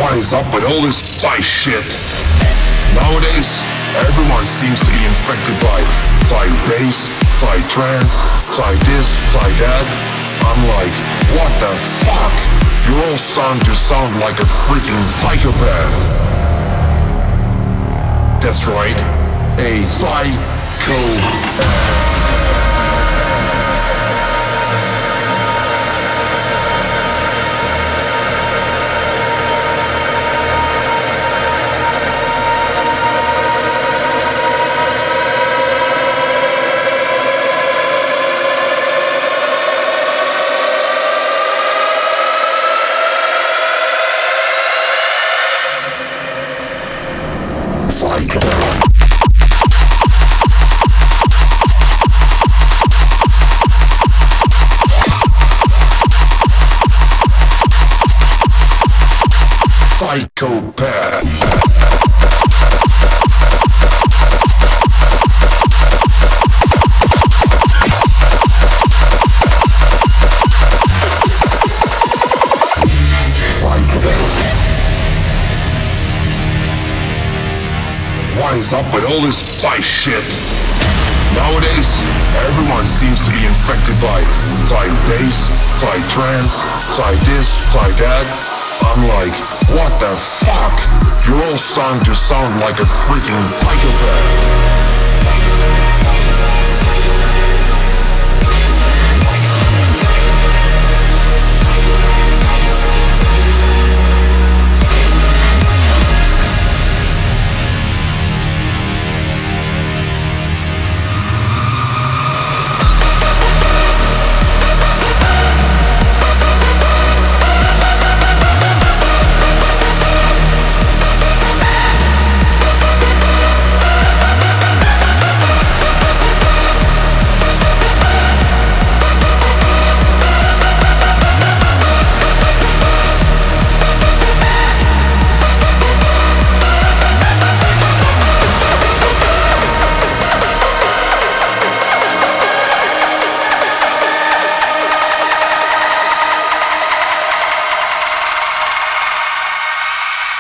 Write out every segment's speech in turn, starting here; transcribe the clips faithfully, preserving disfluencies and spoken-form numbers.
What is up with all this Thai shit? Nowadays, everyone seems to be infected by Thai bass, Thai trance, Thai this, Thai that. I'm like, what the fuck? You're all starting to sound like a freaking psychopath. That's right, a psychopath. Psychopath. What is up with all this Thai shit? Nowadays, everyone seems to be infected by Thai bass, Thai trance, Thai this, Thai that. I'm like, what the fuck? You're all starting to sound like a freaking psychopath.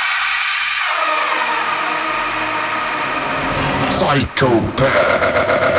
Psychopath.